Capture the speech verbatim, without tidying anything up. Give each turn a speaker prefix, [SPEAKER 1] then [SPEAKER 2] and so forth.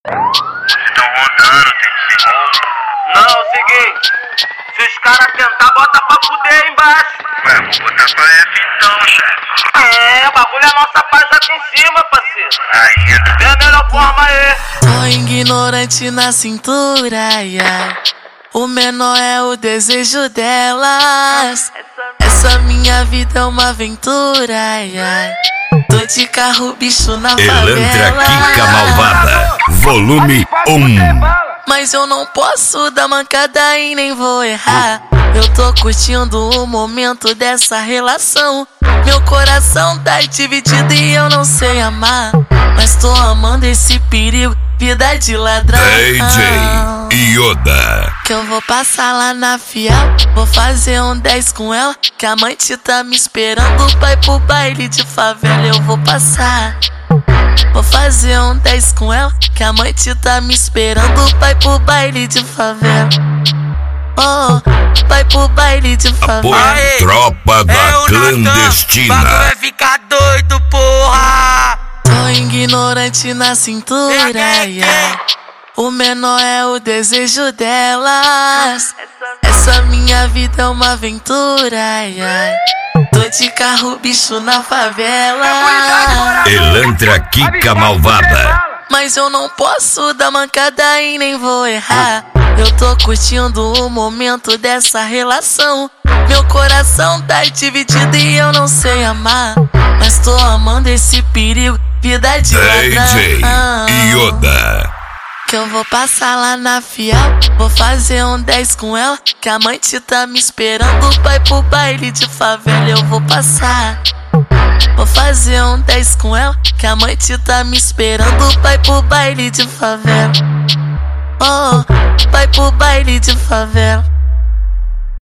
[SPEAKER 1] Estão rodando, tem que ser rolo.
[SPEAKER 2] Não, é o seguinte, se os caras tentar, bota pra fuder aí embaixo.
[SPEAKER 1] Ué, vou botar pra F então, chefe.
[SPEAKER 2] É, o bagulho é nossa paz aqui em cima, parceiro.
[SPEAKER 1] Aí,
[SPEAKER 2] Vê a melhor forma aí.
[SPEAKER 3] Tô ignorante na cintura, ai, ai. O menor é o desejo delas. Essa minha vida é uma aventura, ai, ai. Tô de carro, bicho na favela.
[SPEAKER 4] Elantra Kika Malvada, volume um.
[SPEAKER 3] Mas eu não posso dar mancada e nem vou errar. Eu tô curtindo o momento dessa relação. Meu coração tá dividido e eu não sei amar. Mas tô amando esse perigo, vida de ladrão.
[SPEAKER 4] D J Yoda.
[SPEAKER 3] Que eu vou passar lá na Fiel, vou fazer um dez com ela. Que a mãe tá me esperando, pai pro baile de favela. Eu vou passar, vou fazer um dez com ela. Que a mãe tá me esperando, pai pro baile de favela. Oh, vai pro baile de favela.
[SPEAKER 4] Apoio Tropa da
[SPEAKER 5] é
[SPEAKER 4] Clandestina.
[SPEAKER 5] Bagulho é ficar doido, porra.
[SPEAKER 3] Tô ignorante na cintura, ai, ai. O menor é o desejo delas. Essa minha vida é uma aventura, ai, ai. Tô de carro, bicho na favela.
[SPEAKER 4] Elantra Kika Malvada.
[SPEAKER 3] Mas eu não posso dar mancada e nem vou errar. Eu tô curtindo o momento dessa relação. Meu coração tá dividido e eu não sei amar. Mas tô amando esse perigo, vida de
[SPEAKER 4] D J
[SPEAKER 3] ladrão.
[SPEAKER 4] Yoda.
[SPEAKER 3] Que eu vou passar lá na Fiel, vou fazer um dez com ela. Que a mãe tá me esperando, pai pro baile de favela. Eu vou passar, vou fazer um dez com ela. Que a mãe tá me esperando, pai pro baile de favela. Oh, vai pro baile de favela.